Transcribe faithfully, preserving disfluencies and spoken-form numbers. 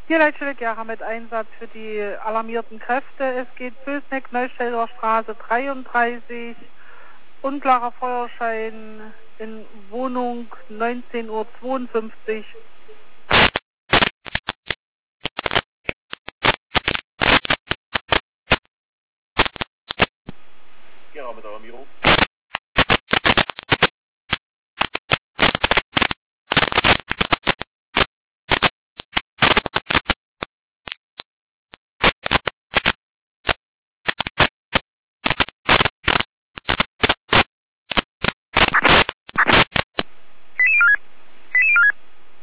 Hier Leitstelle Gera mit Einsatz für die alarmierten Kräfte. Es geht Pülsneck, Neustädter Straße dreiunddreißig. Unklarer Feuerschein in Wohnung neunzehn Uhr zweiundfünfzig. Gera mit Alarmierung.